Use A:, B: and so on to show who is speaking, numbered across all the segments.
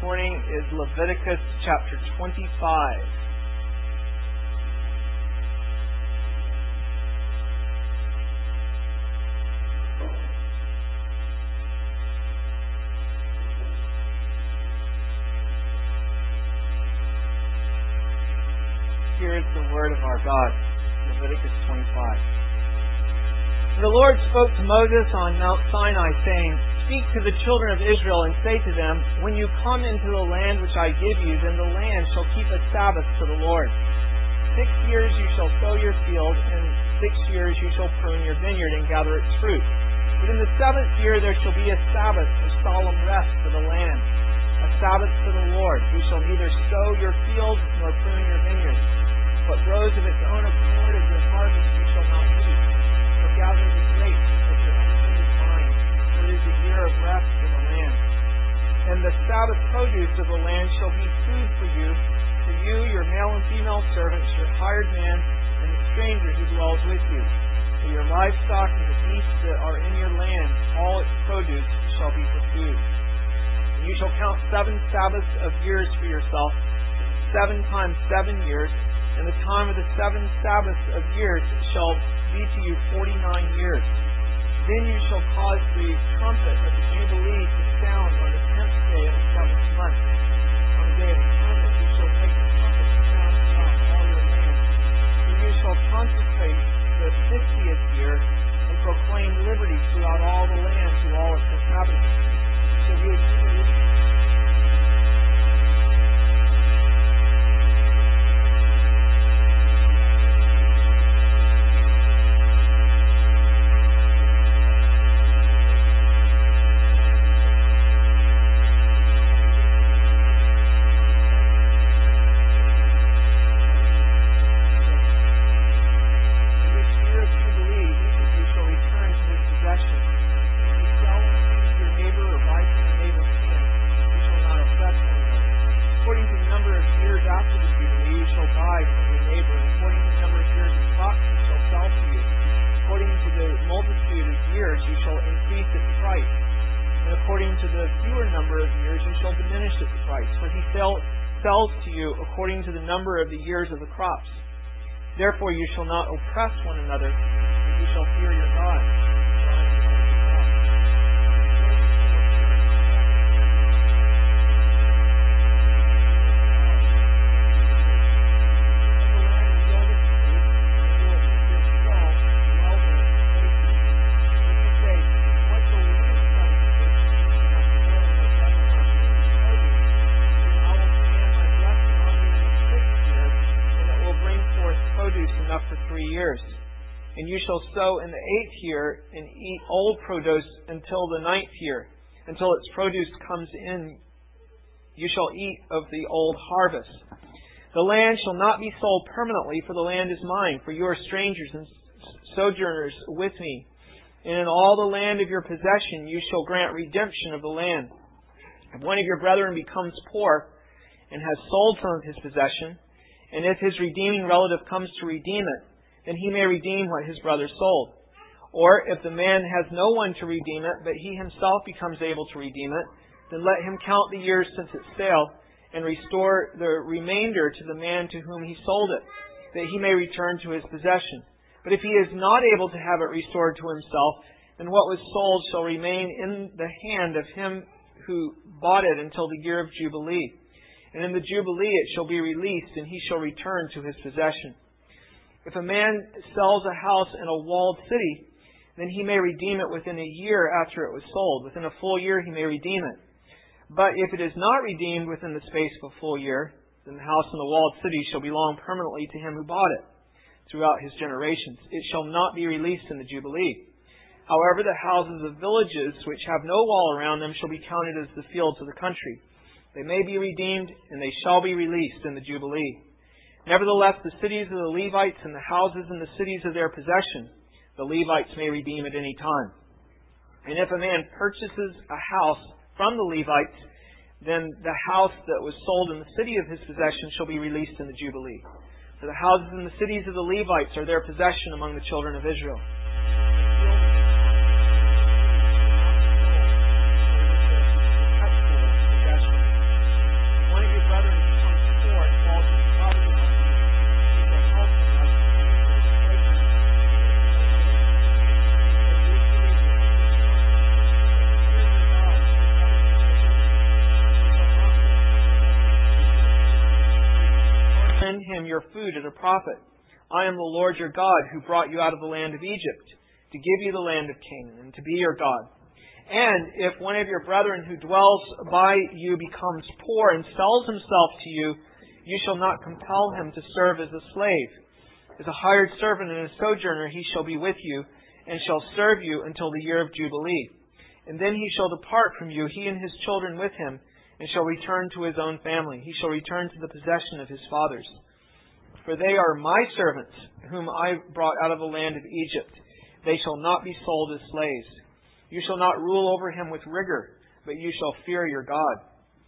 A: morning is Leviticus chapter 25. Here is the word of our God, Leviticus 25. The Lord spoke to Moses on Mount Sinai, saying, "Speak to the children of Israel and say to them, when you come into the land which I give you, then the land shall keep a Sabbath to the Lord. 6 years you shall sow your field, and 6 years you shall prune your vineyard and gather its fruit. But in the 7th year there shall be a Sabbath of solemn rest for the land, a Sabbath to the Lord. You shall neither sow your field nor prune your vineyard. What grows of its own accord of your harvest you shall not eat, or gather the grapes of your untended vine. For it is a year of rest for the land. And the Sabbath produce of the land shall be food for you, your male and female servants, your hired man, and the stranger who dwells with you. For your livestock and the beasts that are in your land, all its produce shall be for food. And you shall count 7 Sabbaths of years for yourself, 7 times 7 years, and the time of the 7 Sabbaths of years shall be to you 49 years. Then you shall cause the trumpet of the Jubilee to sound on the 10th day of the 7th month. On the day of atonement you shall make the trumpet sound throughout all your land. And you shall consecrate the 50th year and proclaim liberty throughout all the land to all its inhabitants. So you according to the number of the years of the crops. Therefore you shall not oppress one another, but you shall fear your God. And you shall sow in the 8th year and eat old produce until the 9th year. Until its produce comes in, you shall eat of the old harvest. The land shall not be sold permanently, for the land is mine, for you are strangers and sojourners with me. And in all the land of your possession you shall grant redemption of the land. If one of your brethren becomes poor and has sold some of his possession, and if his redeeming relative comes to redeem it, then he may redeem what his brother sold. Or if the man has no one to redeem it, but he himself becomes able to redeem it, then let him count the years since its sale, and restore the remainder to the man to whom he sold it, that he may return to his possession. But if he is not able to have it restored to himself, then what was sold shall remain in the hand of him who bought it until the year of Jubilee. And in the Jubilee it shall be released, and he shall return to his possession. If a man sells a house in a walled city, then he may redeem it within a year after it was sold. Within a full year he may redeem it. But if it is not redeemed within the space of a full year, then the house in the walled city shall belong permanently to him who bought it throughout his generations. It shall not be released in the Jubilee. However, the houses of villages which have no wall around them shall be counted as the fields of the country. They may be redeemed, and they shall be released in the Jubilee. Nevertheless, the cities of the Levites and the houses in the cities of their possession, the Levites may redeem at any time. And if a man purchases a house from the Levites, then the house that was sold in the city of his possession shall be released in the Jubilee. For the houses and the cities of the Levites are their possession among the children of Israel. send him your food at a profit. I am the Lord your God, who brought you out of the land of Egypt, to give you the land of Canaan, and to be your God. And if one of your brethren who dwells by you becomes poor and sells himself to you, you shall not compel him to serve as a slave. As a hired servant and a sojourner he shall be with you, and shall serve you until the year of Jubilee. And then he shall depart from you, he and his children with him, and shall return to his own family. He shall return to the possession of his fathers. For they are my servants, whom I brought out of the land of Egypt. They shall not be sold as slaves. You shall not rule over him with rigor, but you shall fear your God.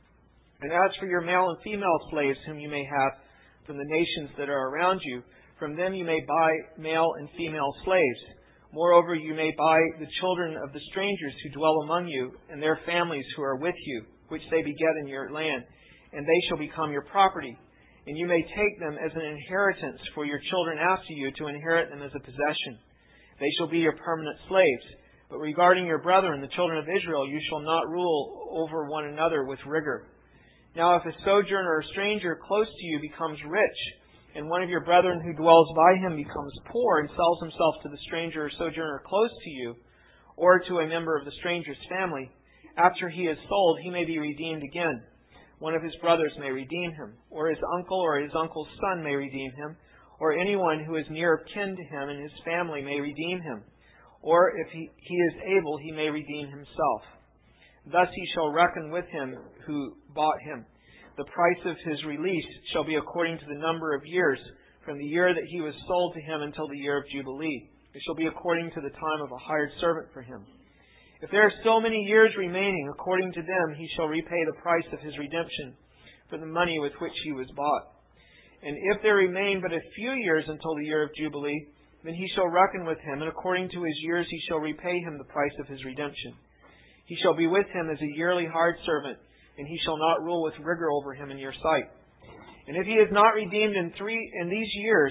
A: And as for your male and female slaves whom you may have from the nations that are around you, from them you may buy male and female slaves. Moreover, you may buy the children of the strangers who dwell among you, and their families who are with you, which they beget in your land, and they shall become your property. And you may take them as an inheritance for your children after you, to inherit them as a possession. They shall be your permanent slaves. But regarding your brethren, the children of Israel, you shall not rule over one another with rigor. Now if a sojourner or stranger close to you becomes rich, and one of your brethren who dwells by him becomes poor and sells himself to the stranger or sojourner close to you, or to a member of the stranger's family, after he is sold, he may be redeemed again. One of his brothers may redeem him, or his uncle or his uncle's son may redeem him, or anyone who is near of kin to him and his family may redeem him. Or if he is able, he may redeem himself. Thus he shall reckon with him who bought him. The price of his release shall be according to the number of years, from the year that he was sold to him until the year of Jubilee. It shall be according to the time of a hired servant for him. If there are still many years remaining, according to them he shall repay the price of his redemption for the money with which he was bought. And if there remain but a few years until the year of Jubilee, then he shall reckon with him, and according to his years he shall repay him the price of his redemption. He shall be with him as a yearly hired servant, and he shall not rule with rigor over him in your sight. And if he is not redeemed in these years,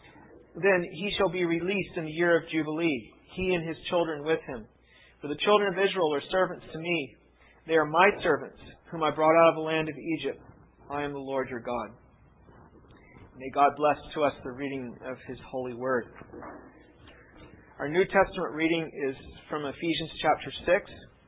A: then he shall be released in the year of Jubilee, he and his children with him. For the children of Israel are servants to me. They are my servants, whom I brought out of the land of Egypt. I am the Lord your God. May God bless to us the reading of His holy word. Our New Testament reading is from Ephesians chapter 6.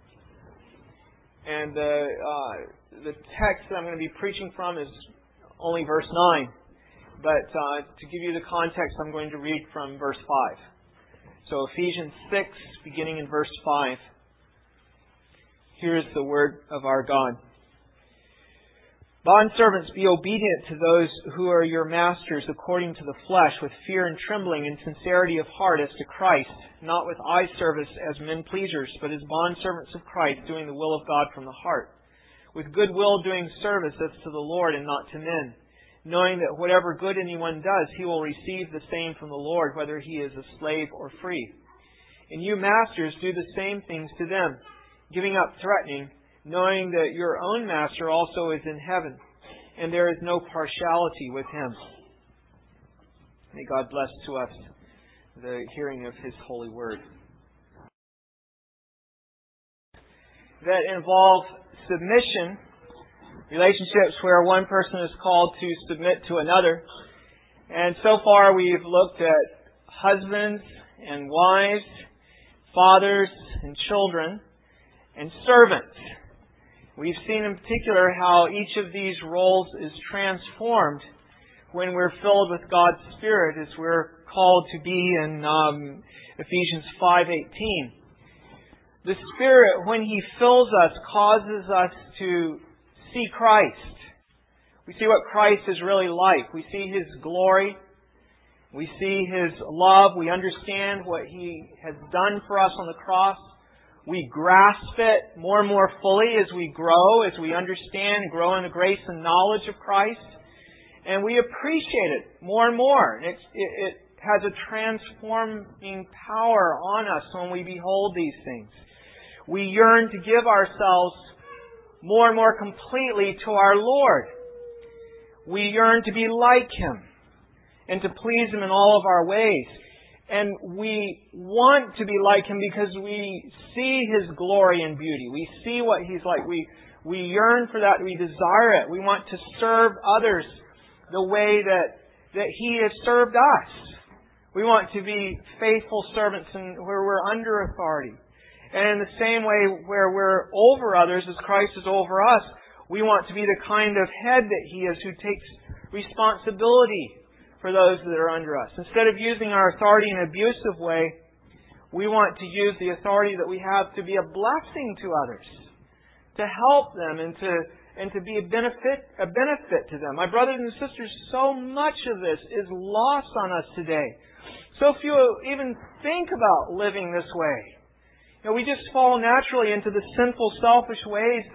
A: And the text that I'm going to be preaching from is only verse 9. But to give you the context, I'm going to read from verse 5. So Ephesians 6, beginning in verse 5. Here is the word of our God. Bondservants, be obedient to those who are your masters according to the flesh, with fear and trembling and sincerity of heart as to Christ, not with eye service as men pleasers, but as bondservants of Christ, doing the will of God from the heart, with good will doing service as to the Lord and not to men, knowing that whatever good anyone does, he will receive the same from the Lord, whether he is a slave or free. And you masters, do the same things to them, giving up threatening, knowing that your own master also is in heaven, and there is no partiality with him. May God bless to us the hearing of His holy word. That involve submission, relationships where one person is called to submit to another. And so far we've looked at husbands and wives, fathers and children, and servants. We've seen in particular how each of these roles is transformed when we're filled with God's Spirit, as we're called to be in Ephesians 5:18. The Spirit, when He fills us, causes us to see Christ. We see what Christ is really like. We see His glory. We see His love. We understand what He has done for us on the cross. We grasp it more and more fully as we grow, as we understand and grow in the grace and knowledge of Christ. And we appreciate it more and more. It has a transforming power on us when we behold these things. We yearn to give ourselves more and more completely to our Lord. We yearn to be like Him and to please Him in all of our ways. And we want to be like Him because we see His glory and beauty. We see what He's like. We yearn for that. We desire it. We want to serve others the way that He has served us. We want to be faithful servants where we're under authority. And in the same way where we're over others as Christ is over us, we want to be the kind of head that He is who takes responsibility for those that are under us. Instead of using our authority in an abusive way, we want to use the authority that we have to be a blessing to others, to help them and to be a benefit to them. My brothers and sisters, so much of this is lost on us today. So few even think about living this way. We just fall naturally into the sinful, selfish ways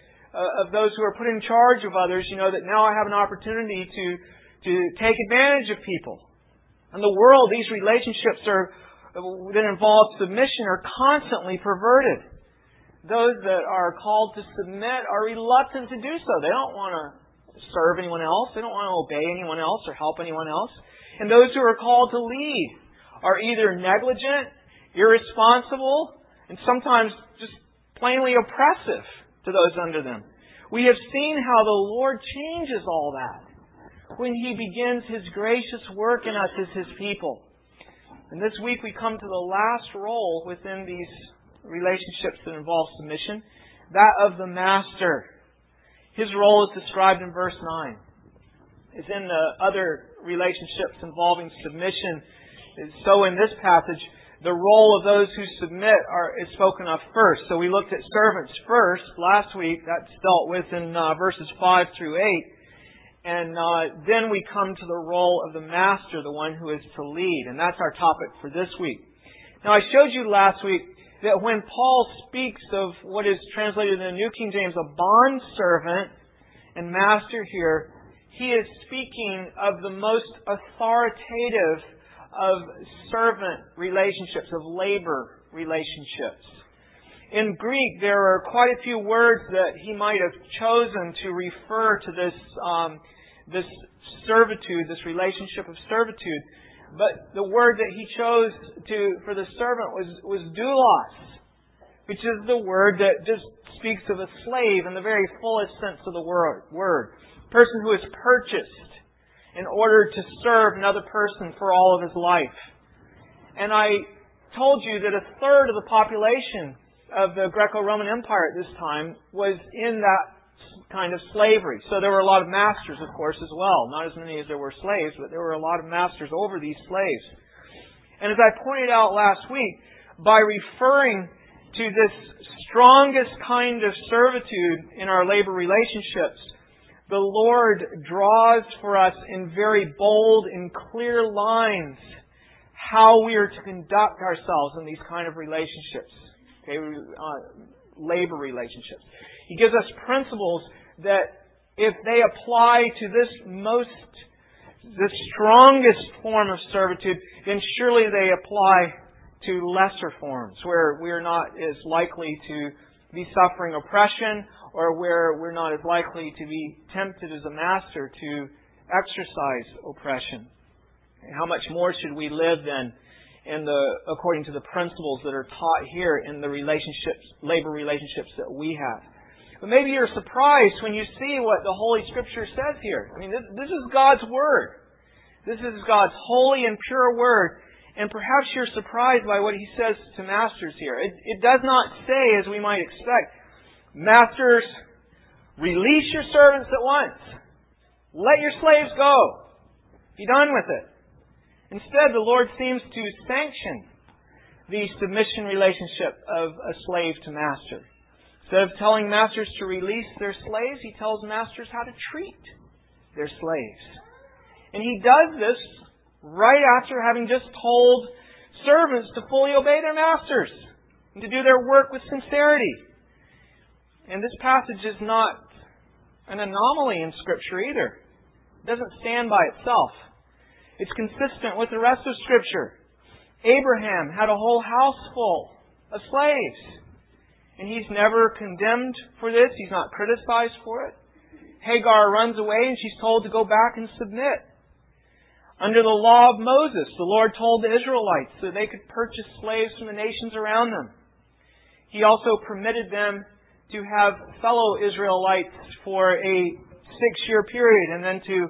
A: of those who are put in charge of others. That now I have an opportunity to take advantage of people. In the world, these relationships that involve submission are constantly perverted. Those that are called to submit are reluctant to do so. They don't want to serve anyone else. They don't want to obey anyone else or help anyone else. And those who are called to lead are either negligent, irresponsible, and sometimes just plainly oppressive to those under them. We have seen how the Lord changes all that when He begins His gracious work in us as His people. And this week we come to the last role within these relationships that involve submission, that of the master. His role is described in verse 9. As in the other relationships involving submission, so in this passage, the role of those who submit is spoken of first. So we looked at servants first last week. That's dealt with in verses 5 through 8. And then we come to the role of the master, the one who is to lead. And that's our topic for this week. Now, I showed you last week that when Paul speaks of what is translated in the New King James, a bondservant and master here, he is speaking of the most authoritative of servant relationships, of labor relationships. In Greek, there are quite a few words that he might have chosen to refer to this servitude, this relationship of servitude. But the word that he chose for the servant was doulos, which is the word that just speaks of a slave in the very fullest sense of the word. A person who is purchased in order to serve another person for all of his life. And I told you that a third of the population of the Greco-Roman Empire at this time was in that kind of slavery. So there were a lot of masters, of course, as well. Not as many as there were slaves, but there were a lot of masters over these slaves. And as I pointed out last week, by referring to this strongest kind of servitude in our labor relationships, the Lord draws for us in very bold and clear lines how we are to conduct ourselves in these kind of relationships. Okay, labor relationships. He gives us principles that if they apply to the strongest form of servitude, then surely they apply to lesser forms where we are not as likely to be suffering oppression or where we're not as likely to be tempted as a master to exercise oppression. And how much more should we live then according to the principles that are taught here in the labor relationships that we have. But maybe you're surprised when you see what the Holy Scripture says here. I mean, this is God's Word. This is God's holy and pure Word. And perhaps you're surprised by what He says to masters here. It does not say, as we might expect, masters, release your servants at once. Let your slaves go. Be done with it. Instead, the Lord seems to sanction the submission relationship of a slave to master. Instead of telling masters to release their slaves, He tells masters how to treat their slaves. And He does this right after having just told servants to fully obey their masters and to do their work with sincerity. And this passage is not an anomaly in Scripture either. It doesn't stand by itself. It's consistent with the rest of Scripture. Abraham had a whole house full of slaves. And he's never condemned for this. He's not criticized for it. Hagar runs away and she's told to go back and submit. Under the law of Moses, the Lord told the Israelites that they could purchase slaves from the nations around them. He also permitted them to have fellow Israelites for a 6-year period and then to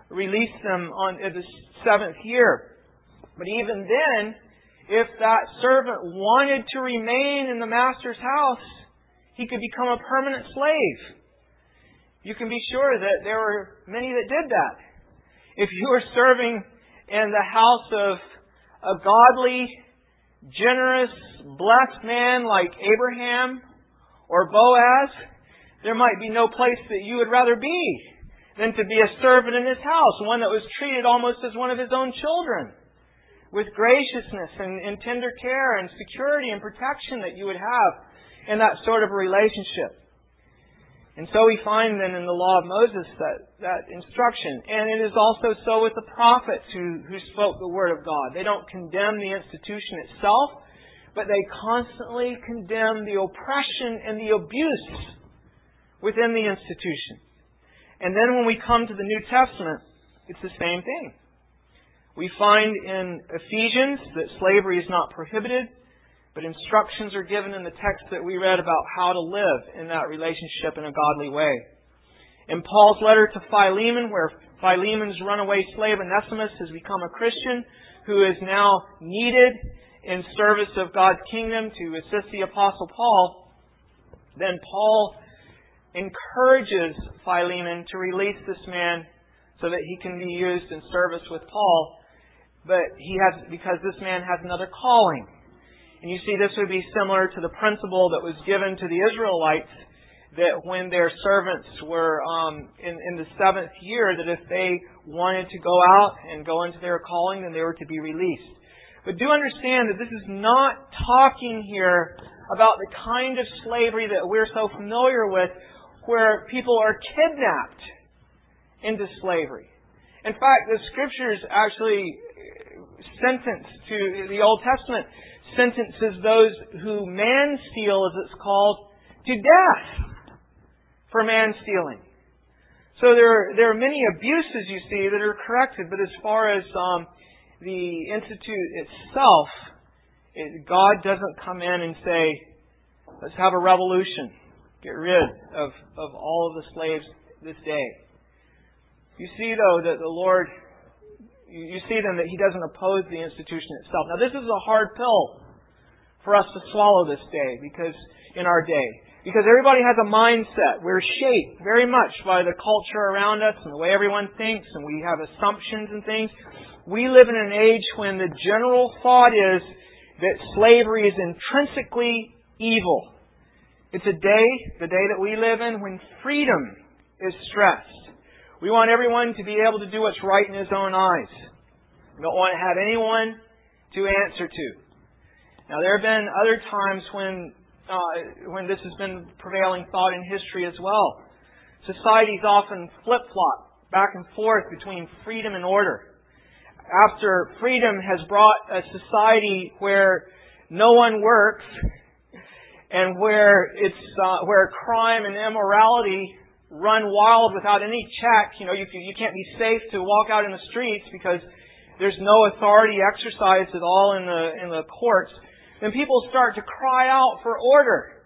A: release them on the 7th year. But even then, if that servant wanted to remain in the master's house, he could become a permanent slave. You can be sure that there were many that did that. If you were serving in the house of a godly, generous, blessed man like Abraham or Boaz, there might be no place that you would rather be than to be a servant in his house, one that was treated almost as one of his own children, with graciousness and tender care and security and protection that you would have in that sort of a relationship. And so we find then in the law of Moses that instruction. And it is also so with the prophets who spoke the Word of God. They don't condemn the institution itself, but they constantly condemn the oppression and the abuse within the institution. And then when we come to the New Testament, it's the same thing. We find in Ephesians that slavery is not prohibited, but instructions are given in the text that we read about how to live in that relationship in a godly way. In Paul's letter to Philemon, where Philemon's runaway slave Onesimus has become a Christian who is now needed in service of God's kingdom to assist the Apostle Paul, then Paul encourages Philemon to release this man so that he can be used in service with Paul. But because this man has another calling. And you see, this would be similar to the principle that was given to the Israelites, that when their servants were in the 7th year, that if they wanted to go out and go into their calling, then they were to be released. But do understand that this is not talking here about the kind of slavery that we're so familiar with, where people are kidnapped into slavery. In fact, the Scriptures actually sentence to the Old Testament sentences those who man-steal, as it's called, to death for man-stealing. So there are many abuses, you see, that are corrected. But as far as the Institute itself, God doesn't come in and say, let's have a revolution. Get rid of all of the slaves this day. You see, though, that the Lord... You see then that He doesn't oppose the institution itself. Now, this is a hard pill for us to swallow this day, because everybody has a mindset. We're shaped very much by the culture around us and the way everyone thinks, and we have assumptions and things. We live in an age when the general thought is that slavery is intrinsically evil. It's the day that we live in, when freedom is stressed. We want everyone to be able to do what's right in his own eyes. We don't want to have anyone to answer to. Now, there have been other times when this has been prevailing thought in history as well. Societies often flip-flop back and forth between freedom and order. After freedom has brought a society where no one works and where crime and immorality run wild without any check. You can't be safe to walk out in the streets because there's no authority exercised at all in the courts. Then people start to cry out for order.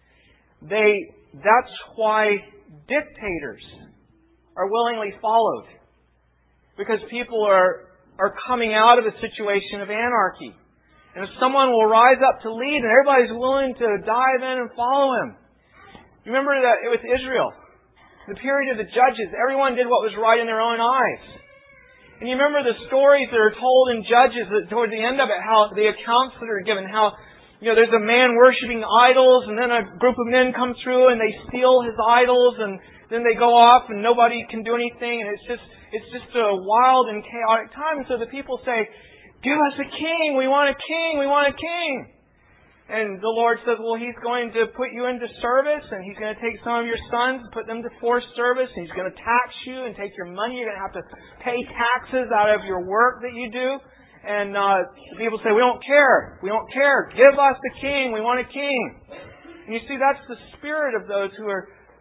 A: That's why dictators are willingly followed, because people are coming out of a situation of anarchy. And if someone will rise up to lead, and everybody's willing to dive in and follow him. You remember that with Israel. The period of the judges, everyone did what was right in their own eyes. And you remember the stories that are told in Judges, that toward the end of it, how the accounts that are given, how there's a man worshiping idols, and then a group of men come through and they steal his idols, and then they go off and nobody can do anything, and it's just a wild and chaotic time. And so the people say, "Give us a king! We want a king! We want a king!" And the Lord says, well, He's going to put you into service, and He's going to take some of your sons and put them to forced service, and He's going to tax you and take your money. You're going to have to pay taxes out of your work that you do. And people say, we don't care. We don't care. Give us the king. We want a king. And you see, that's the spirit of those who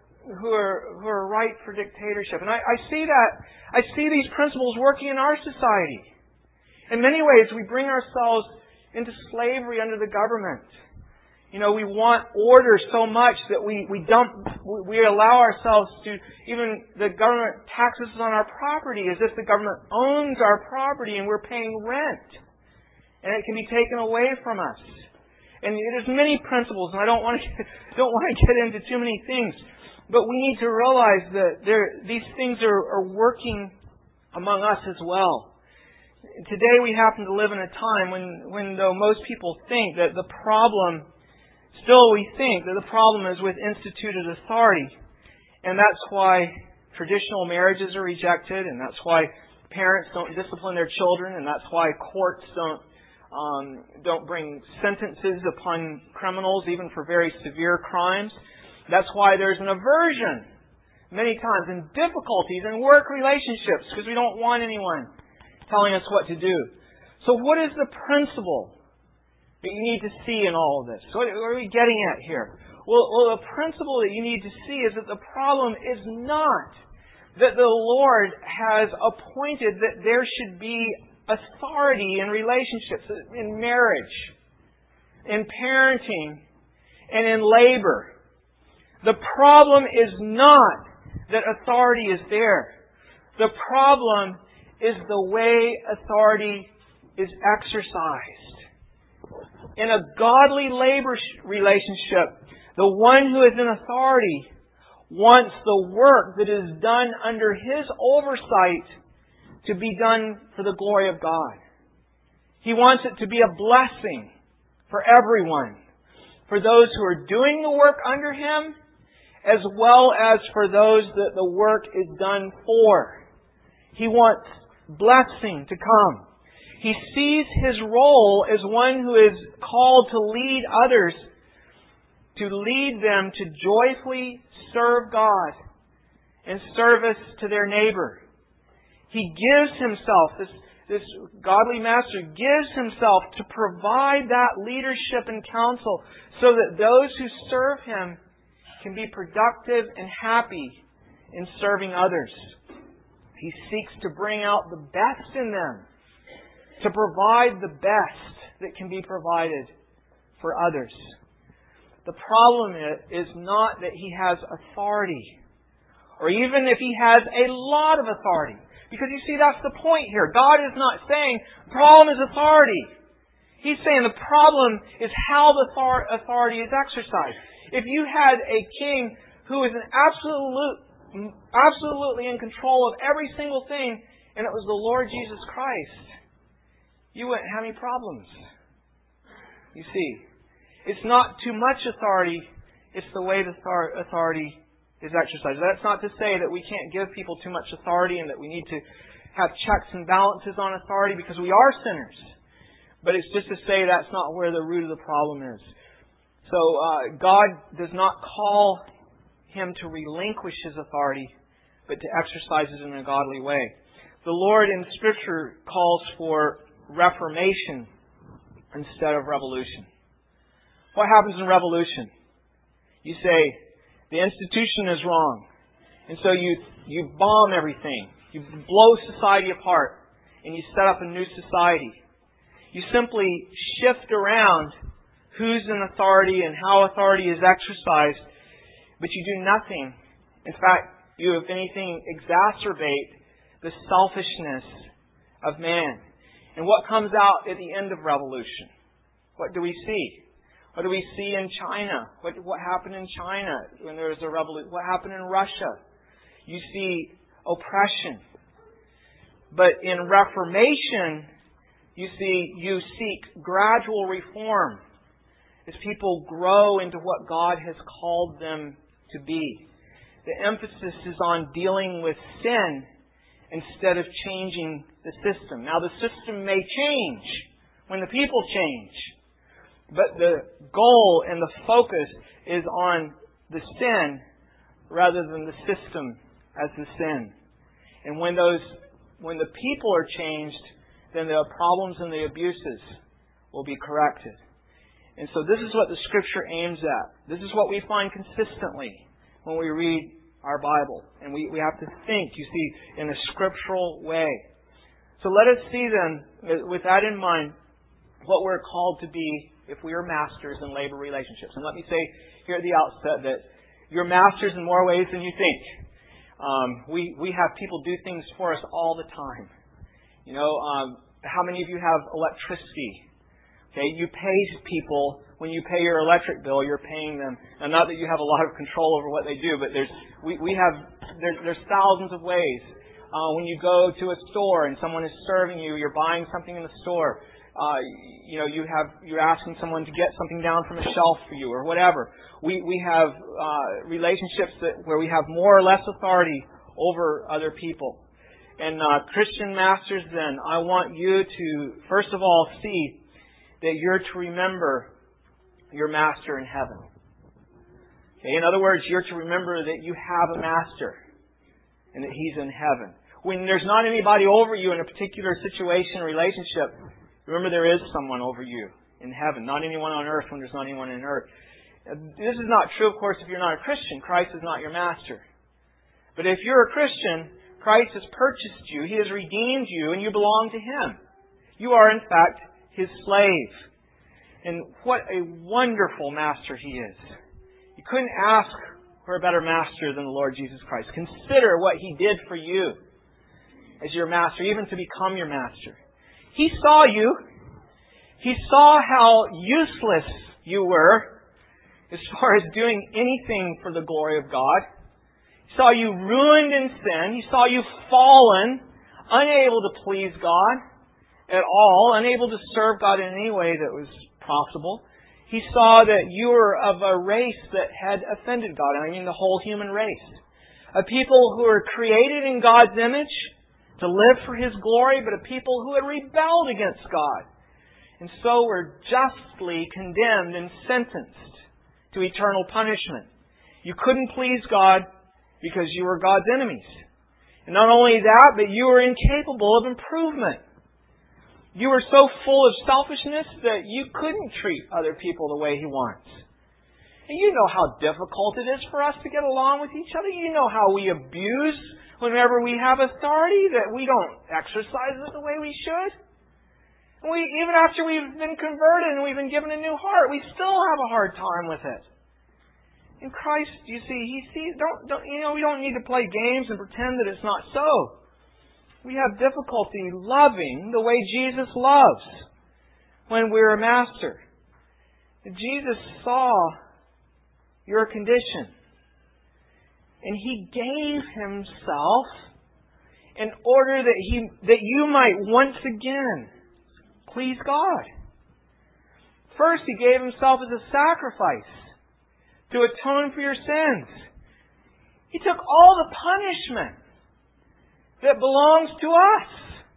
A: are ripe for dictatorship. And I see that. I see these principles working in our society. In many ways, we bring ourselves into slavery under the government. We want order so much that we allow ourselves to, even the government taxes on our property as if the government owns our property and we're paying rent. And it can be taken away from us. And there's many principles, and I don't want to get into too many things. But we need to realize that these things are working among us as well. Today we happen to live in a time when though most people think that the problem, still we think that the problem is with instituted authority. And that's why traditional marriages are rejected, and that's why parents don't discipline their children, and that's why courts don't bring sentences upon criminals, even for very severe crimes. That's why there's an aversion many times and difficulties in work relationships because we don't want anyone telling us what to do. So what is the principle that you need to see in all of this? What are we getting at here? Well, the principle that you need to see is that the problem is not that the Lord has appointed that there should be authority in relationships, in marriage, in parenting, and in labor. The problem is not that authority is there. The problem is the way authority is exercised. In a godly labor relationship, the one who is in authority wants the work that is done under his oversight to be done for the glory of God. He wants it to be a blessing for everyone, for those who are doing the work under him, as well as for those that the work is done for. He wants blessing to come. He sees his role as one who is called to lead others, to lead them to joyfully serve God in service to their neighbor. He gives himself, this godly master gives himself to provide that leadership and counsel so that those who serve him can be productive and happy in serving others. He seeks to bring out the best in them, to provide the best that can be provided for others. The problem is not that he has authority, or even if he has a lot of authority. Because you see, that's the point here. God is not saying the problem is authority. He's saying the problem is how the authority is exercised. If you had a king who was absolutely in control of every single thing, and it was the Lord Jesus Christ, you wouldn't have any problems. You see, it's not too much authority, it's the way the authority is exercised. That's not to say that we can't give people too much authority and that we need to have checks and balances on authority because we are sinners. But it's just to say that's not where the root of the problem is. So God does not call him to relinquish his authority, but to exercise it in a godly way. The Lord in Scripture calls for reformation instead of revolution. What happens in revolution? You say, the institution is wrong. And so you bomb everything. You blow society apart. And you set up a new society. You simply shift around who's in authority and how authority is exercised. But you do nothing. In fact, you, if anything, exacerbate the selfishness of man. And what comes out at the end of revolution? What do we see? What do we see in China? What happened in China when there was a revolution? What happened in Russia? You see oppression. But in Reformation, you seek gradual reform as people grow into what God has called them to be. The emphasis is on dealing with sin instead of changing the system. Now, the system may change when the people change. But the goal and the focus is on the sin rather than the system as the sin. And when the people are changed, then the problems and the abuses will be corrected. And so this is what the Scripture aims at. This is what we find consistently when we read our Bible. And we have to think, you see, in a scriptural way. So let us see then, with that in mind, what we're called to be if we are masters in labor relationships. And let me say here at the outset that you're masters in more ways than you think. We have people do things for us all the time. How many of you have electricity? Okay, you pay people when you pay your electric bill. You're paying them, and not that you have a lot of control over what they do, but there's thousands of ways. When you go to a store and someone is serving you, you're buying something in the store. You're asking someone to get something down from a shelf for you or whatever. We have relationships where we have more or less authority over other people. And Christian masters, then, I want you to first of all see that you're to remember your master in heaven. Okay? In other words, you're to remember that you have a master and that He's in heaven. When there's not anybody over you in a particular situation or relationship, remember there is someone over you in heaven. Not anyone on earth when there's not anyone on earth. This is not true, of course, if you're not a Christian. Christ is not your master. But if you're a Christian, Christ has purchased you. He has redeemed you, and you belong to Him. You are, in fact, His slave. And what a wonderful master He is. You couldn't ask for a better master than the Lord Jesus Christ. Consider what He did for you as your master, even to become your master. He saw you. He saw how useless you were as far as doing anything for the glory of God. He saw you ruined in sin. He saw you fallen, unable to please God at all, unable to serve God in any way that was possible. He saw that you were of a race that had offended God. And I mean the whole human race. A people who were created in God's image to live for His glory, but a people who had rebelled against God. And so were justly condemned and sentenced to eternal punishment. You couldn't please God because you were God's enemies. And not only that, but you were incapable of improvement. You were so full of selfishness that you couldn't treat other people the way He wants. And you know how difficult it is for us to get along with each other. You know how we abuse whenever we have authority, that we don't exercise it the way we should. And even after we've been converted and we've been given a new heart, we still have a hard time with it. In Christ, you see, He sees. We don't need to play games and pretend that it's not so. We have difficulty loving the way Jesus loves when we're a master. Jesus saw your condition, and He gave Himself in order that you might once again please God. First, He gave Himself as a sacrifice to atone for your sins. He took all the punishment that belongs to us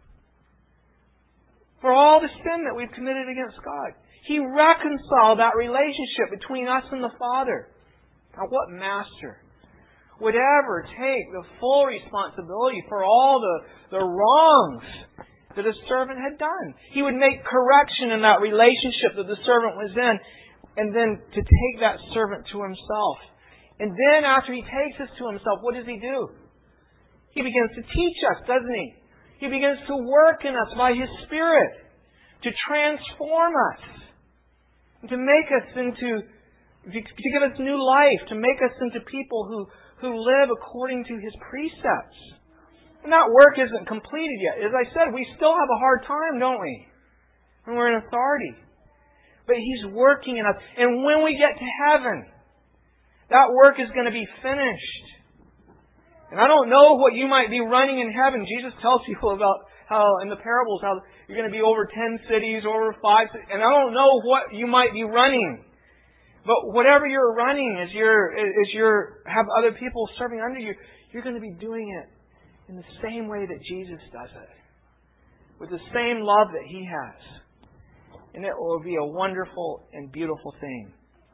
A: for all the sin that we've committed against God. He reconciled that relationship between us and the Father. Now, what master would ever take the full responsibility for all the wrongs that a servant had done? He would make correction in that relationship that the servant was in, and then to take that servant to Himself. And then after He takes us to Himself, what does He do? He begins to teach us, doesn't He? He begins to work in us by His Spirit to transform us, and to make us to give us new life, to make us into people who live according to His precepts. And that work isn't completed yet. As I said, we still have a hard time, don't we? When we're in authority. But He's working in us. And when we get to heaven, that work is going to be finished. And I don't know what you might be running in heaven. Jesus tells people about how, in the parables, how you're going to be over 10 cities, over 5 cities. And I don't know what you might be running. But whatever you're running as you have other people serving under you, you're going to be doing it in the same way that Jesus does it. With the same love that He has. And it will be a wonderful and beautiful thing.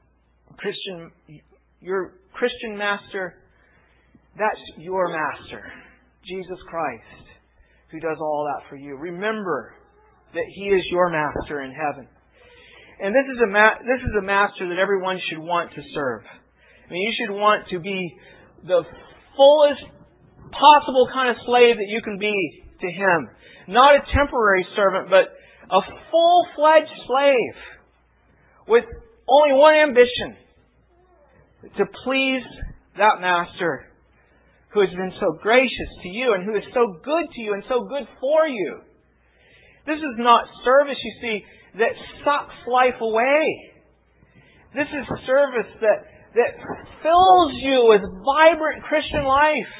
A: Your Christian master, that's your master, Jesus Christ, who does all that for you. Remember that He is your master in heaven. And this is a master that everyone should want to serve. I mean, you should want to be the fullest possible kind of slave that you can be to Him. Not a temporary servant, but a full-fledged slave. with only one ambition: to please that master who has been so gracious to you and who is so good to you and so good for you. This is not service, you see, that sucks life away. This is service that fills you with vibrant Christian life.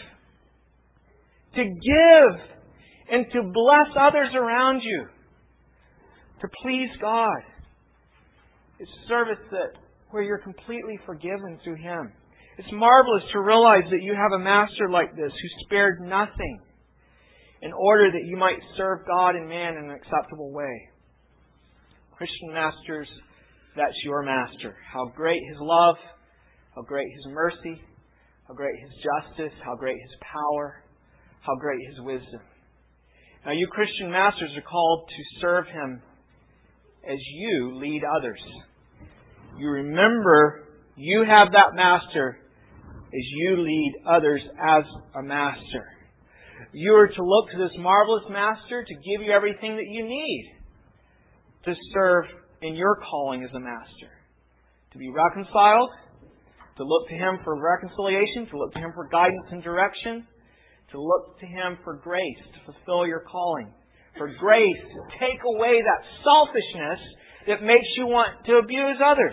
A: To give and to bless others around you. To please God. It's service where you're completely forgiven through Him. It's marvelous to realize that you have a master like this who spared nothing in order that you might serve God and man in an acceptable way. Christian masters, that's your master. How great His love, how great His mercy, how great His justice, how great His power, how great His wisdom. Now you Christian masters are called to serve Him as you lead others. You remember you have that master as you lead others as a master. You are to look to this marvelous master to give you everything that you need to serve in your calling as a master. To be reconciled, to look to Him for reconciliation, to look to Him for guidance and direction, to look to Him for grace to fulfill your calling. For grace to take away that selfishness that makes you want to abuse others.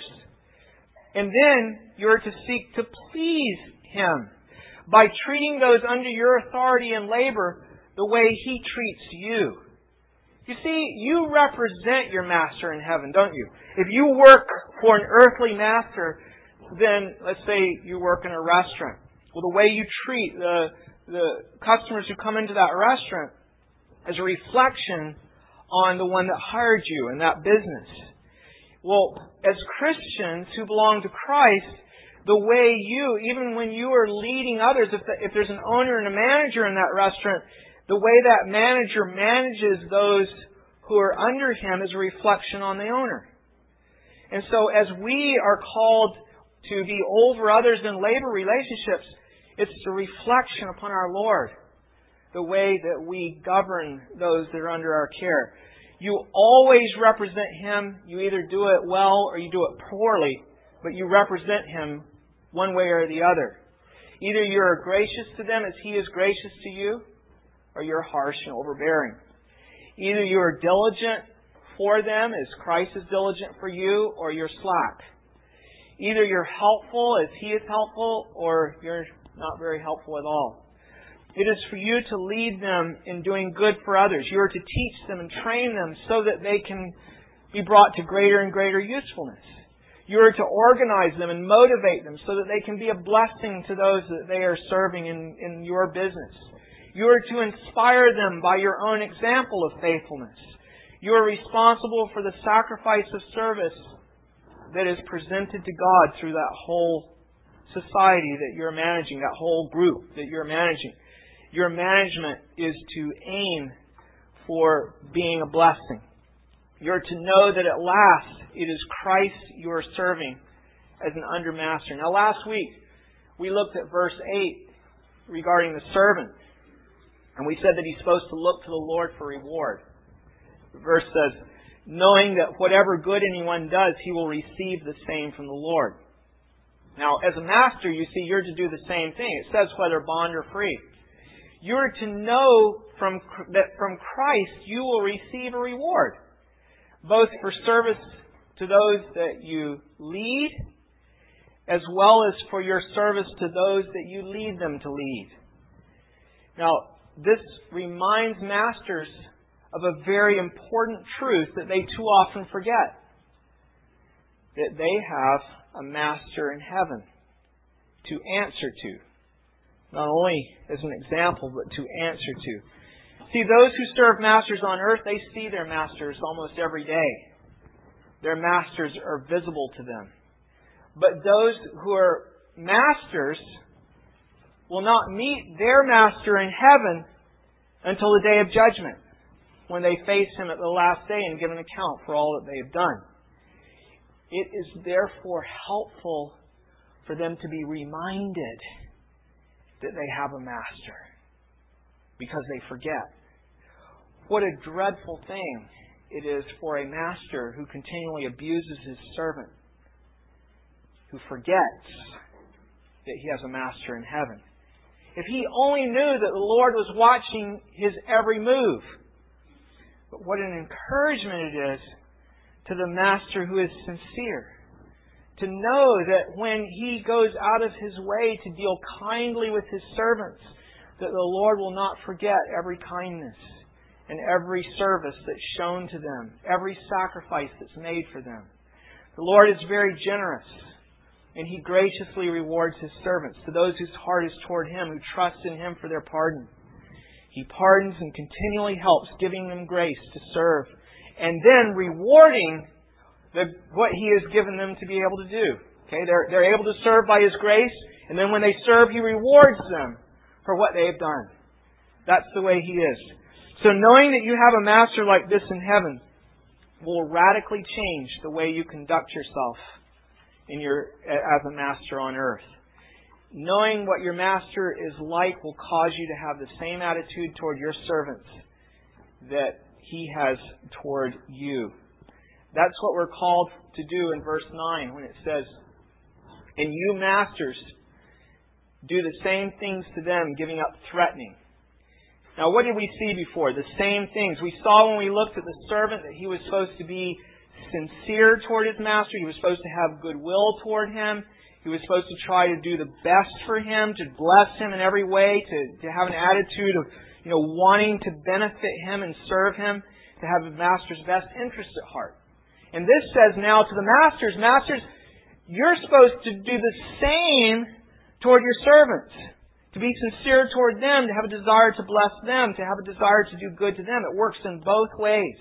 A: And then you're to seek to please Him by treating those under your authority and labor the way He treats you. You see, you represent your master in heaven, don't you? If you work for an earthly master, then let's say you work in a restaurant. Well, the way you treat the customers who come into that restaurant is a reflection on the one that hired you in that business. Well, as Christians who belong to Christ, the way you, even when you are leading others, if there's an owner and a manager in that restaurant, the way that manager manages those who are under him is a reflection on the owner. And so as we are called to be over others in labor relationships, it's a reflection upon our Lord, the way that we govern those that are under our care. You always represent Him. You either do it well or you do it poorly, but you represent Him one way or the other. Either you're gracious to them as He is gracious to you, or you're harsh and overbearing. Either you are diligent for them as Christ is diligent for you, or you're slack. Either you're helpful as He is helpful, or you're not very helpful at all. It is for you to lead them in doing good for others. You are to teach them and train them so that they can be brought to greater and greater usefulness. You are to organize them and motivate them so that they can be a blessing to those that they are serving in your business. You are to inspire them by your own example of faithfulness. You are responsible for the sacrifice of service that is presented to God through that whole society that you're managing, that whole group that you're managing. Your management is to aim for being a blessing. You're to know that at last it is Christ you are serving as an undermaster. Now last week we looked at verse 8 regarding the servant. And we said that he's supposed to look to the Lord for reward. The verse says, knowing that whatever good anyone does, he will receive the same from the Lord. Now as a master, you see, you're to do the same thing. It says whether bond or free. You're to know that from Christ you will receive a reward, both for service to those that you lead, as well as for your service to those that you lead them to lead. Now, this reminds masters of a very important truth that they too often forget. That they have a master in heaven to answer to. Not only as an example, but to answer to. See, those who serve masters on earth, they see their masters almost every day. Their masters are visible to them. But those who are masters will not meet their master in heaven until the day of judgment, when they face Him at the last day and give an account for all that they have done. It is therefore helpful for them to be reminded that they have a master, because they forget. What a dreadful thing it is for a master who continually abuses his servant, who forgets that he has a master in heaven. If he only knew that the Lord was watching his every move. But what an encouragement it is to the master who is sincere. To know that when he goes out of his way to deal kindly with his servants, that the Lord will not forget every kindness and every service that's shown to them, every sacrifice that's made for them. The Lord is very generous, and He graciously rewards His servants, to those whose heart is toward Him, who trust in Him for their pardon. He pardons and continually helps, giving them grace to serve, and then rewarding what He has given them to be able to do. Okay, they're able to serve by His grace, and then when they serve, He rewards them for what they have done. That's the way He is. So knowing that you have a master like this in heaven will radically change the way you conduct yourself as a master on earth. Knowing what your master is like will cause you to have the same attitude toward your servants that he has toward you. That's what we're called to do in verse 9 when it says, "And you masters, do the same things to them, giving up threatening." Now, what did we see before? The same things. We saw when we looked at the servant that he was supposed to be sincere toward his master. He was supposed to have goodwill toward him. He was supposed to try to do the best for him, to bless him in every way, to have an attitude of wanting to benefit him and serve him, to have the master's best interest at heart. And this says now to the masters, "Masters, you're supposed to do the same toward your servants. To be sincere toward them, to have a desire to bless them, to have a desire to do good to them." It works in both ways.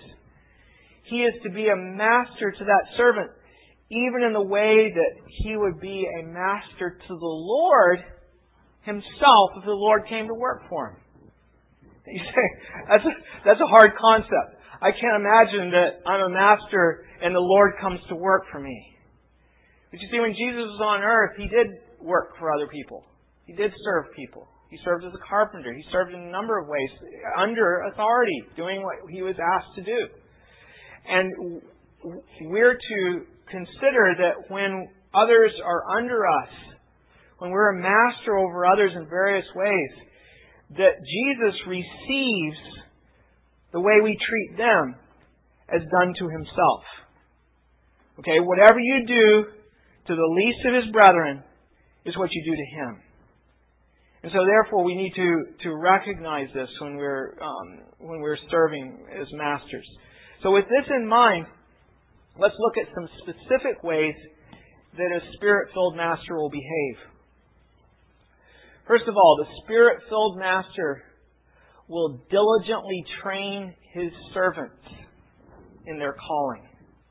A: He is to be a master to that servant, even in the way that he would be a master to the Lord himself if the Lord came to work for him. You say, that's a hard concept. I can't imagine that I'm a master and the Lord comes to work for me. But you see, when Jesus was on earth, He did work for other people. He did serve people. He served as a carpenter. He served in a number of ways, under authority, doing what He was asked to do. And we're to consider that when others are under us, when we're a master over others in various ways, that Jesus receives the way we treat them as done to Himself. Okay, whatever you do to the least of His brethren is what you do to Him. And so therefore we need to recognize this when we're serving as masters. So with this in mind, let's look at some specific ways that a Spirit-filled master will behave. First of all, the Spirit-filled master will diligently train his servants in their calling.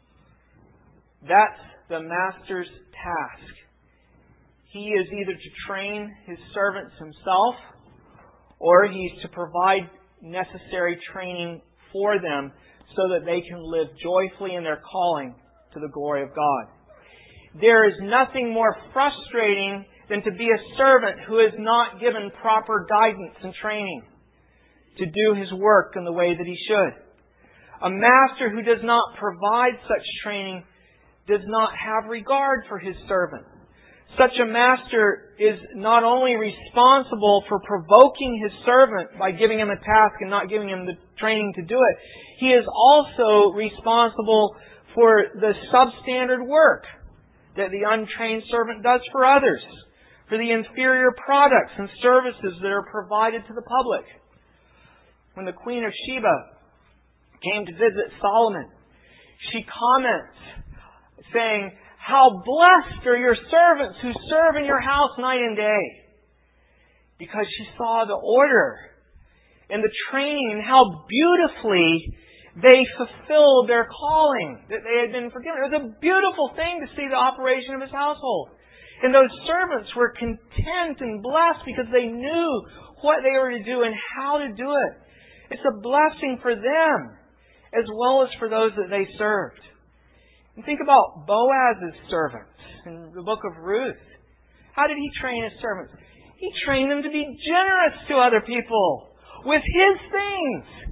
A: That's the master's task. He is either to train his servants himself, or he's to provide necessary training for them so that they can live joyfully in their calling to the glory of God. There is nothing more frustrating than to be a servant who is not given proper guidance and training to do his work in the way that he should. A master who does not provide such training does not have regard for his servant. Such a master is not only responsible for provoking his servant by giving him a task and not giving him the training to do it, he is also responsible for the substandard work that the untrained servant does for others, for the inferior products and services that are provided to the public. When the Queen of Sheba came to visit Solomon, she comments saying, "How blessed are your servants who serve in your house night and day." Because she saw the order and the training and how beautifully they fulfilled their calling that they had been forgiven. It was a beautiful thing to see the operation of his household. And those servants were content and blessed because they knew what they were to do and how to do it. It's a blessing for them as well as for those that they served. And think about Boaz's servants in the book of Ruth. How did he train his servants? He trained them to be generous to other people with his things.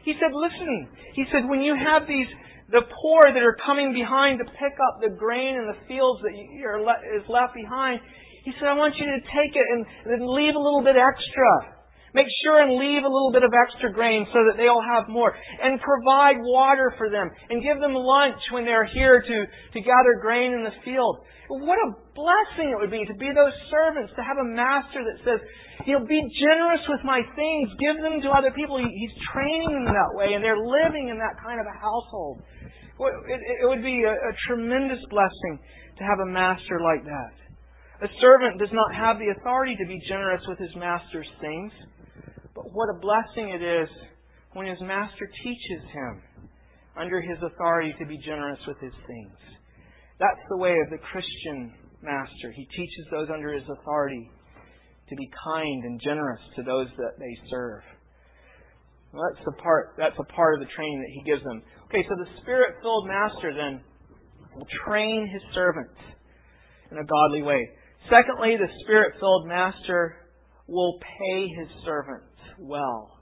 A: He said, listen, he said, when you have the poor that are coming behind to pick up the grain in the fields that is left behind, he said, I want you to take it and leave a little bit extra. Make sure and leave a little bit of extra grain so that they'll have more. And provide water for them. And give them lunch when they're here to gather grain in the field. What a blessing it would be to be those servants, to have a master that says, be generous with my things. Give them to other people. He's training them that way. And they're living in that kind of a household. It would be a tremendous blessing to have a master like that. A servant does not have the authority to be generous with his master's things. But what a blessing it is when his master teaches him under his authority to be generous with his things. That's the way of the Christian master. He teaches those under his authority to be kind and generous to those that they serve. Well, that's a part of the training that he gives them. Okay, so the Spirit-filled master then will train his servants in a godly way. Secondly, the Spirit-filled master will pay his servants well.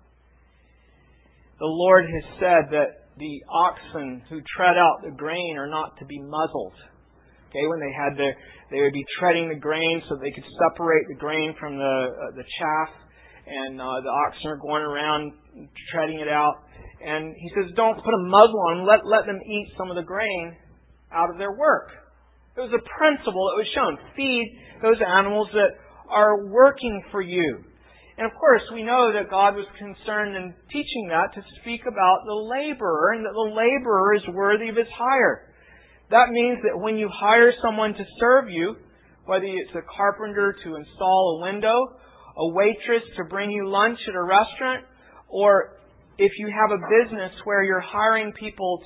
A: The Lord has said that the oxen who tread out the grain are not to be muzzled. Okay, when they would be treading the grain so they could separate the grain from the chaff, and the oxen are going around treading it out. And he says, don't put a muzzle on them. Let them eat some of the grain out of their work. It was a principle that was shown. Feed those animals that are working for you. And of course, we know that God was concerned in teaching that to speak about the laborer, and that the laborer is worthy of his hire. That means that when you hire someone to serve you, whether it's a carpenter to install a window, a waitress to bring you lunch at a restaurant, or if you have a business where you're hiring people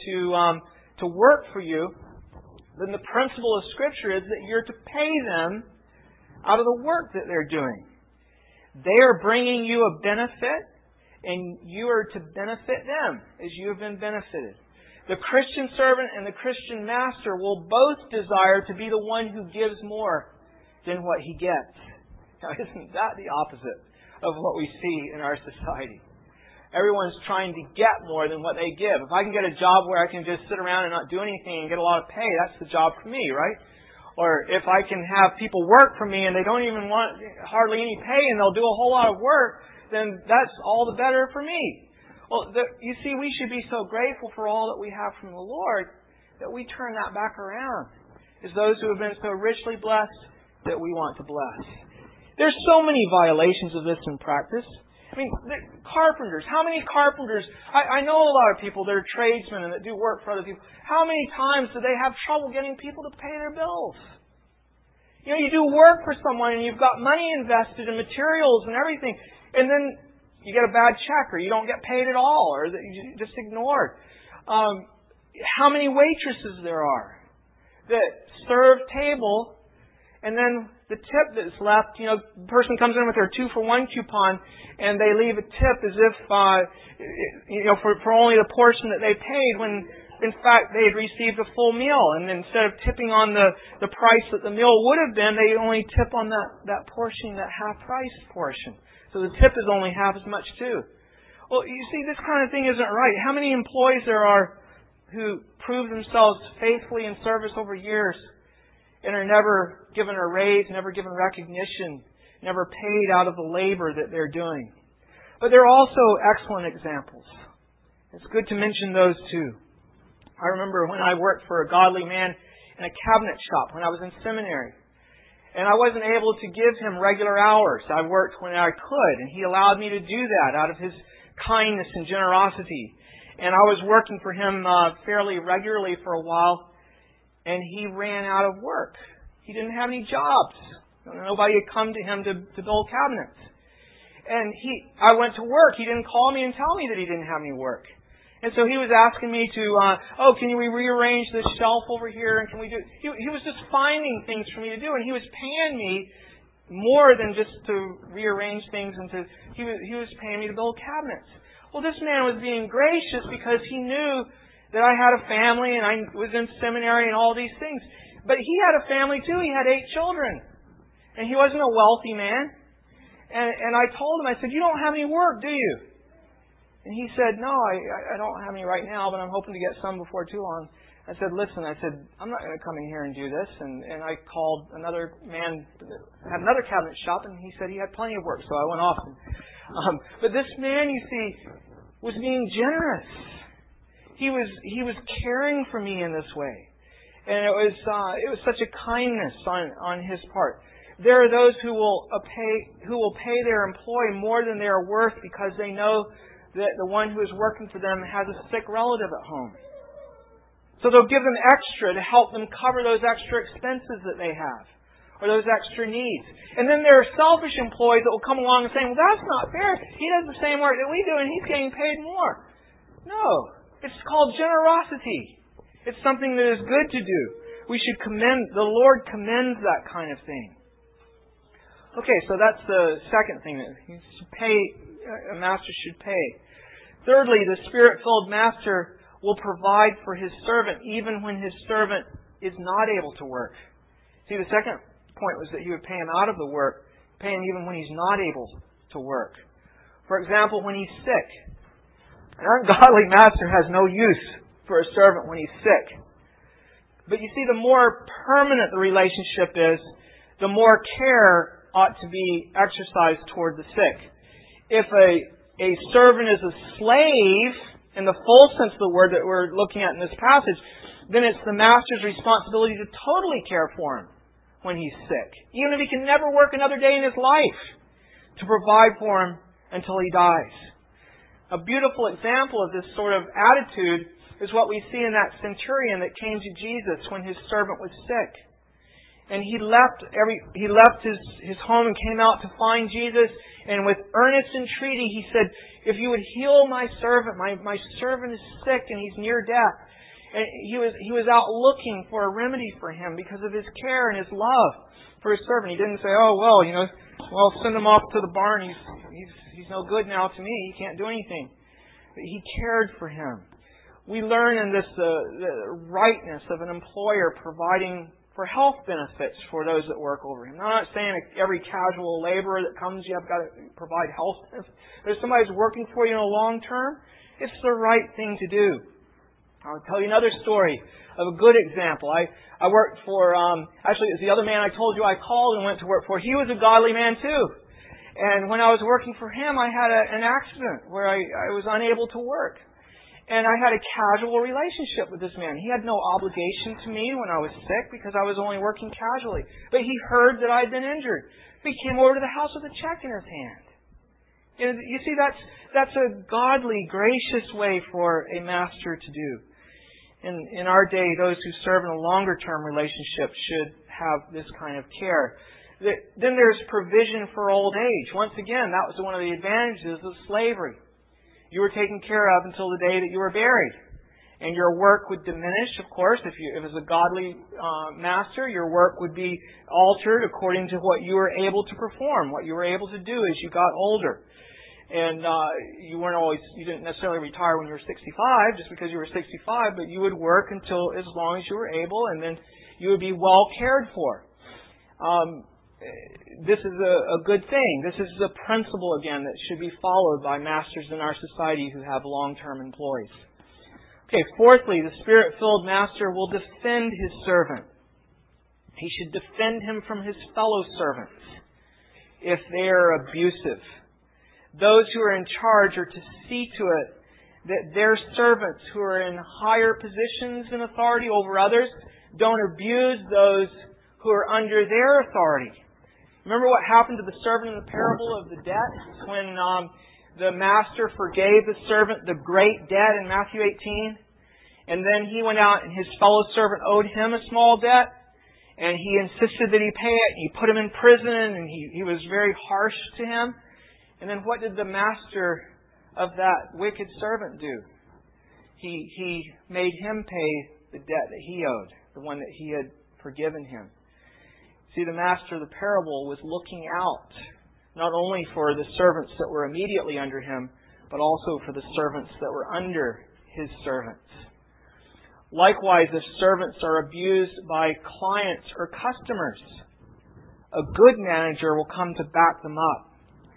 A: to work for you, then the principle of Scripture is that you're to pay them out of the work that they're doing. They are bringing you a benefit, and you are to benefit them as you have been benefited. The Christian servant and the Christian master will both desire to be the one who gives more than what he gets. Now, isn't that the opposite of what we see in our society? Everyone's trying to get more than what they give. If I can get a job where I can just sit around and not do anything and get a lot of pay, that's the job for me, right? Or if I can have people work for me and they don't even want hardly any pay and they'll do a whole lot of work, then that's all the better for me. Well, you see, we should be so grateful for all that we have from the Lord that we turn that back around as those who have been so richly blessed that we want to bless. There's so many violations of this in practice. I mean, carpenters. How many carpenters? I know a lot of people that are tradesmen and that do work for other people. How many times do they have trouble getting people to pay their bills? You know, you do work for someone and you've got money invested in materials and everything, and then you get a bad check or you don't get paid at all or you just ignored. How many waitresses there are that serve table, and then the tip that's left, the person comes in with their 2-for-1 coupon and they leave a tip as if, for only the portion that they paid when, in fact, they had received a full meal. And instead of tipping on the price that the meal would have been, they only tip on that portion, that half-price portion. So the tip is only half as much too. Well, you see, this kind of thing isn't right. How many employees there are who prove themselves faithfully in service over years and are never given a raise, never given recognition, never paid out of the labor that they're doing. But there are also excellent examples. It's good to mention those too. I remember when I worked for a godly man in a cabinet shop when I was in seminary. And I wasn't able to give him regular hours. I worked when I could, and he allowed me to do that out of his kindness and generosity. And I was working for him fairly regularly for a while, and he ran out of work. He didn't have any jobs. Nobody had come to him to build cabinets. And I went to work. He didn't call me and tell me that he didn't have any work. And so he was asking me to, can we rearrange this shelf over here? And can we do? He was just finding things for me to do, and he was paying me more than just to rearrange things. He was paying me to build cabinets. Well, this man was being gracious because he knew that I had a family and I was in seminary and all these things. But he had a family too. He had 8 children. And he wasn't a wealthy man. And I told him, I said, you don't have any work, do you? And he said, no, I don't have any right now, but I'm hoping to get some before too long. I said, listen, I'm not going to come in here and do this. And I called another man that had another cabinet shop, and he said he had plenty of work, so I went off. But this man, you see, was being generous. He was caring for me in this way. And it was such a kindness on his part. There are those who will pay their employee more than they are worth because they know that the one who is working for them has a sick relative at home. So they'll give them extra to help them cover those extra expenses that they have, or those extra needs. And then there are selfish employees that will come along and say, well, that's not fair. He does the same work that we do and he's getting paid more. No, it's called generosity. It's something that is good to do. We should the Lord commends that kind of thing. Okay, so that's the second thing that a master should pay. Thirdly, the Spirit-filled master will provide for his servant even when his servant is not able to work. See, the second point was that he would pay him out of the work, pay him even when he's not able to work. For example, when he's sick. An ungodly master has no use for a servant when he's sick. But you see, the more permanent the relationship is, the more care ought to be exercised toward the sick. If a servant is a slave, in the full sense of the word that we're looking at in this passage, then it's the master's responsibility to totally care for him when he's sick. Even if he can never work another day in his life, to provide for him until he dies. A beautiful example of this sort of attitude is what we see in that centurion that came to Jesus when his servant was sick. And he left his home and came out to find Jesus. And with earnest entreaty, he said, if you would heal my servant, my servant is sick and he's near death. And he was out looking for a remedy for him because of his care and his love for his servant. He didn't say, send him off to the barn. He's no good now to me. He can't do anything. But he cared for him. We learn in this the rightness of an employer providing for health benefits for those that work over him. Now, I'm not saying every casual laborer that comes, you have got to provide health benefits. But if somebody's working for you in the long term, it's the right thing to do. I'll tell you another story of a good example. I worked for, actually it was the other man I told you I called and went to work for. He was a godly man too. And when I was working for him, I had an accident where I was unable to work. And I had a casual relationship with this man. He had no obligation to me when I was sick because I was only working casually. But he heard that I'd been injured. He came over to the house with a check in his hand. You see, that's a godly, gracious way for a master to do. In our day, those who serve in a longer-term relationship should have this kind of care. Then there's provision for old age. Once again, that was one of the advantages of slavery. You were taken care of until the day that you were buried. And your work would diminish, of course. If it was a godly master, your work would be altered according to what you were able to perform, what you were able to do as you got older. And you didn't necessarily retire when you were 65 just because you were 65, but you would work until as long as you were able, and then you would be well cared for. This is a good thing. This is a principle, again, that should be followed by masters in our society who have long-term employees. Okay, fourthly, the Spirit-filled master will defend his servant. He should defend him from his fellow servants if they are abusive. Those who are in charge are to see to it that their servants who are in higher positions in authority over others don't abuse those who are under their authority. Remember what happened to the servant in the parable of the debt when the master forgave the servant the great debt in Matthew 18? And then he went out and his fellow servant owed him a small debt, and he insisted that he pay it. He put him in prison, and he was very harsh to him. And then what did the master of that wicked servant do? He made him pay the debt that he owed, the one that he had forgiven him. See, the master of the parable was looking out not only for the servants that were immediately under him, but also for the servants that were under his servants. Likewise, if servants are abused by clients or customers, a good manager will come to back them up.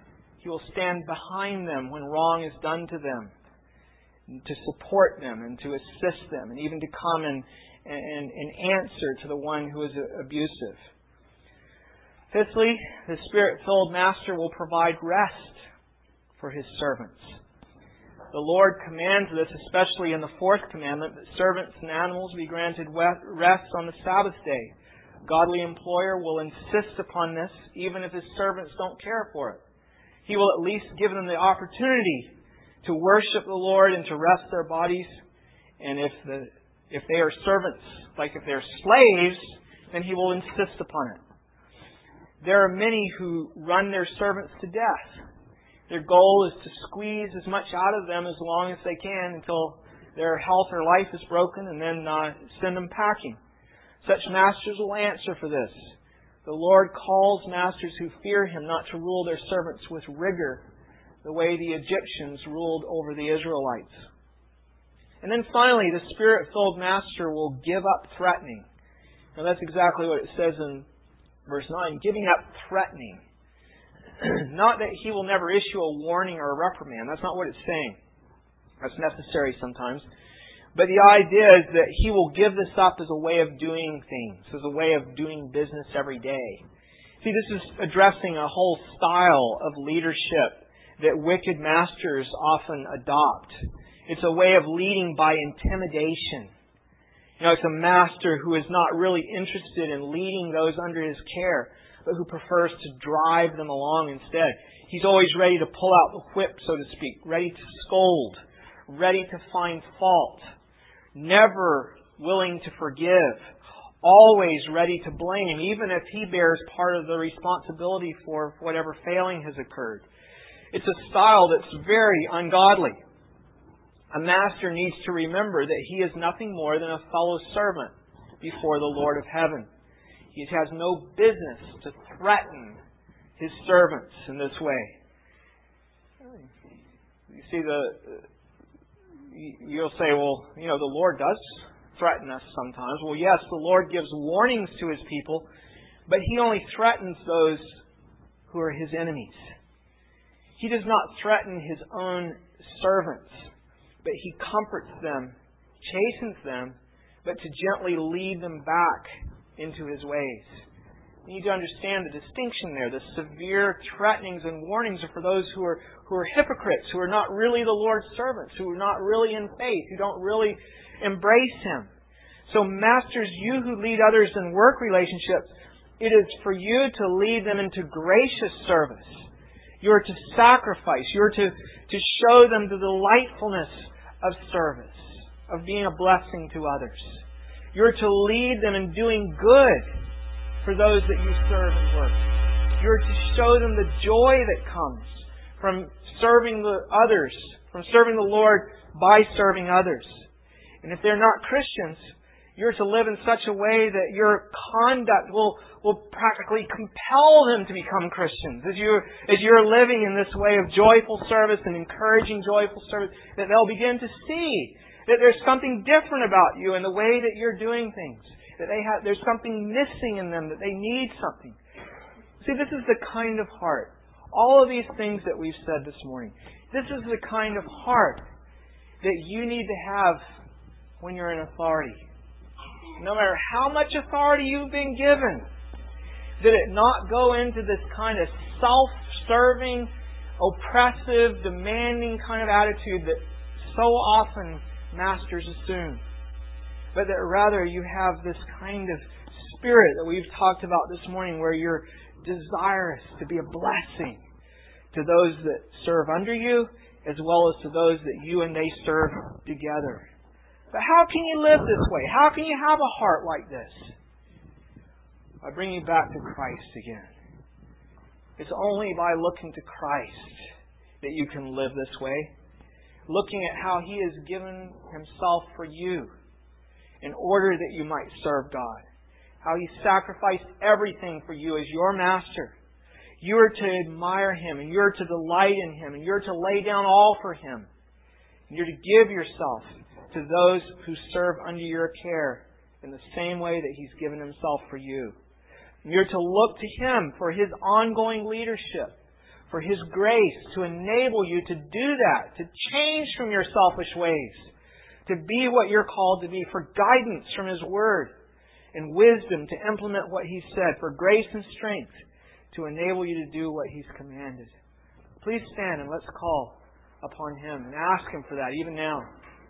A: He will stand behind them when wrong is done to them, to support them and to assist them, and even to come and answer to the one who is abusive. Fifthly, the Spirit-filled Master will provide rest for His servants. The Lord commands this, especially in the fourth commandment, that servants and animals be granted rest on the Sabbath day. A godly employer will insist upon this, even if his servants don't care for it. He will at least give them the opportunity to worship the Lord and to rest their bodies. And if they are servants, like if they're slaves, then He will insist upon it. There are many who run their servants to death. Their goal is to squeeze as much out of them as long as they can until their health or life is broken, and then send them packing. Such masters will answer for this. The Lord calls masters who fear Him not to rule their servants with rigor, the way the Egyptians ruled over the Israelites. And then finally, the Spirit-filled Master will give up threatening. Now that's exactly what it says in verse 9, giving up threatening. Not that He will never issue a warning or a reprimand. That's not what it's saying. That's necessary sometimes. But the idea is that He will give this up as a way of doing things, as a way of doing business every day. See, this is addressing a whole style of leadership that wicked masters often adopt. It's a way of leading by intimidation. It's a master who is not really interested in leading those under his care, but who prefers to drive them along instead. He's always ready to pull out the whip, so to speak, ready to scold, ready to find fault, never willing to forgive, always ready to blame, even if he bears part of the responsibility for whatever failing has occurred. It's a style that's very ungodly. A master needs to remember that he is nothing more than a fellow servant before the Lord of heaven. He has no business to threaten his servants in this way. You see, you'll say, well, the Lord does threaten us sometimes. Well, yes, the Lord gives warnings to His people, but He only threatens those who are His enemies. He does not threaten His own servants, but He comforts them, chastens them, but to gently lead them back into His ways. You need to understand the distinction there. The severe threatenings and warnings are for those who are hypocrites, who are not really the Lord's servants, who are not really in faith, who don't really embrace Him. So masters, you who lead others in work relationships, it is for you to lead them into gracious service. You are to sacrifice. You are to show them the delightfulness of service, of being a blessing to others. You are to lead them in doing good for those that you serve and work. You are to show them the joy that comes from serving the others, from serving the Lord by serving others. And if they're not Christians, you're to live in such a way that your conduct will practically compel them to become Christians. As you're living in this way of joyful service and encouraging joyful service, that they'll begin to see that there's something different about you in the way that you're doing things. That there's something missing in them, that they need something. See, this is the kind of heart. All of these things that we've said this morning, this is the kind of heart that you need to have when you're in authority. No matter how much authority you've been given, did it not go into this kind of self-serving, oppressive, demanding kind of attitude that so often masters assume? But that rather you have this kind of spirit that we've talked about this morning, where you're desirous to be a blessing to those that serve under you, as well as to those that you and they serve together. But how can you live this way? How can you have a heart like this? I bring you back to Christ again. It's only by looking to Christ that you can live this way. Looking at how He has given Himself for you in order that you might serve God. How He sacrificed everything for you as your master. You are to admire Him, and you're to delight in Him, and you're to lay down all for Him. And you're to give yourself to those who serve under your care in the same way that He's given Himself for you. And you're to look to Him for His ongoing leadership, for His grace to enable you to do that, to change from your selfish ways, to be what you're called to be, for guidance from His Word and wisdom to implement what He said, for grace and strength to enable you to do what He's commanded. Please stand and let's call upon Him and ask Him for that even now.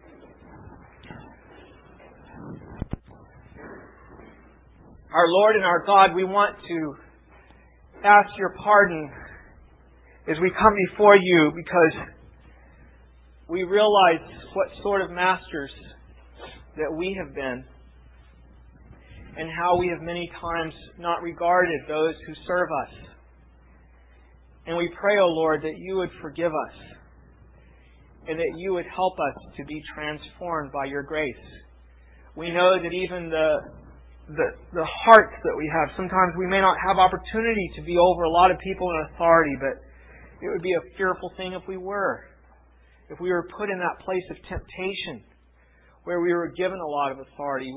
A: Our Lord and our God, we want to ask Your pardon as we come before You, because we realize what sort of masters that we have been and how we have many times not regarded those who serve us. And we pray, O Lord, that You would forgive us and that You would help us to be transformed by Your grace. We know that even the hearts that we have, sometimes we may not have opportunity to be over a lot of people in authority, but it would be a fearful thing if we were. If we were put in that place of temptation where we were given a lot of authority,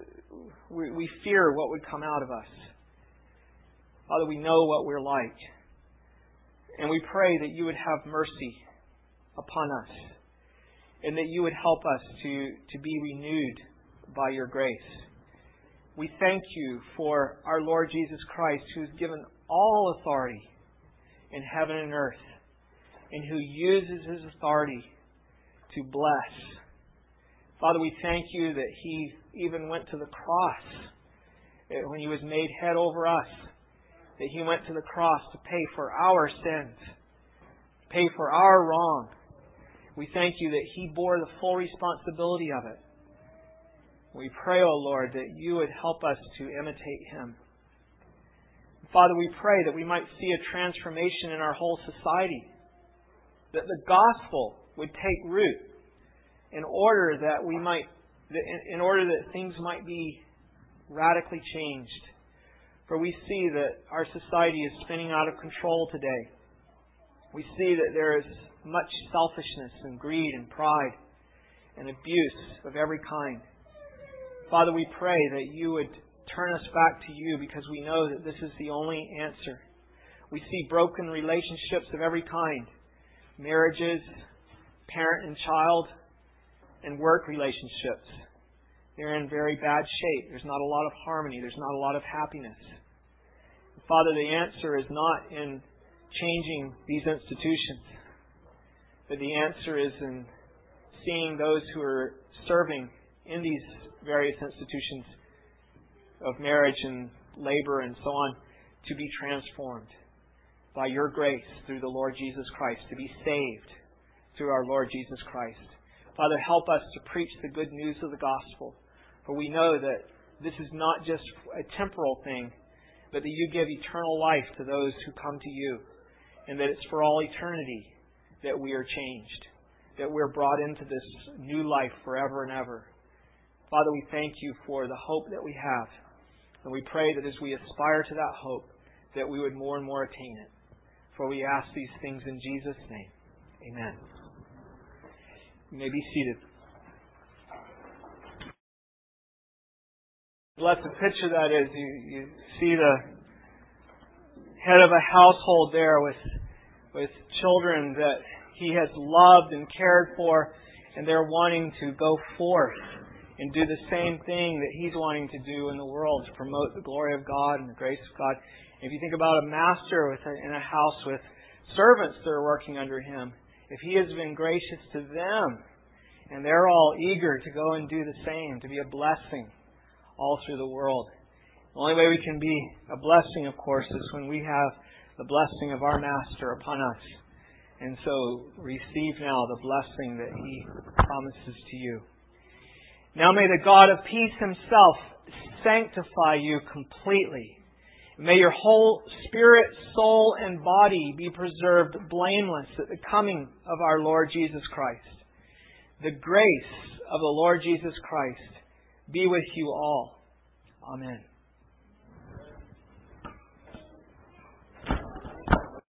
A: we fear what would come out of us. Father, we know what we're like. And we pray that You would have mercy upon us and that You would help us to be renewed by Your grace. We thank You for our Lord Jesus Christ, who has given all authority in heaven and earth, and who uses His authority to bless. Father, we thank You that He even went to the cross when He was made head over us, that He went to the cross to pay for our sins, pay for our wrong. We thank You that He bore the full responsibility of it. We pray, O Lord, that You would help us to imitate Him. Father, we pray that we might see a transformation in our whole society, that the gospel would take root in order that things might be radically changed. For we see that our society is spinning out of control today. We see that there is much selfishness and greed and pride and abuse of every kind. Father, we pray that You would turn us back to You, because we know that this is the only answer. We see broken relationships of every kind. Marriages, parent and child, and work relationships. They're in very bad shape. There's not a lot of harmony. There's not a lot of happiness. Father, the answer is not in changing these institutions, but the answer is in seeing those who are serving in these various institutions of marriage and labor and so on to be transformed by Your grace through the Lord Jesus Christ, to be saved through our Lord Jesus Christ. Father, help us to preach the good news of the gospel, for we know that this is not just a temporal thing, but that You give eternal life to those who come to You, and that it's for all eternity that we are changed, that we're brought into this new life forever and ever. Father, we thank You for the hope that we have, and we pray that as we aspire to that hope, that we would more and more attain it. For we ask these things in Jesus' name. Amen. You may be seated. Blessed picture that is. You see the head of a household there with children that he has loved and cared for, and they're wanting to go forth and do the same thing that he's wanting to do in the world to promote the glory of God and the grace of God. If you think about a master in a house with servants that are working under him, if he has been gracious to them and they're all eager to go and do the same, to be a blessing all through the world. The only way we can be a blessing, of course, is when we have the blessing of our Master upon us. And so receive now the blessing that He promises to you. Now may the God of peace Himself sanctify you completely. May your whole spirit, soul, and body be preserved blameless at the coming of our Lord Jesus Christ. The grace of the Lord Jesus Christ be with you all. Amen.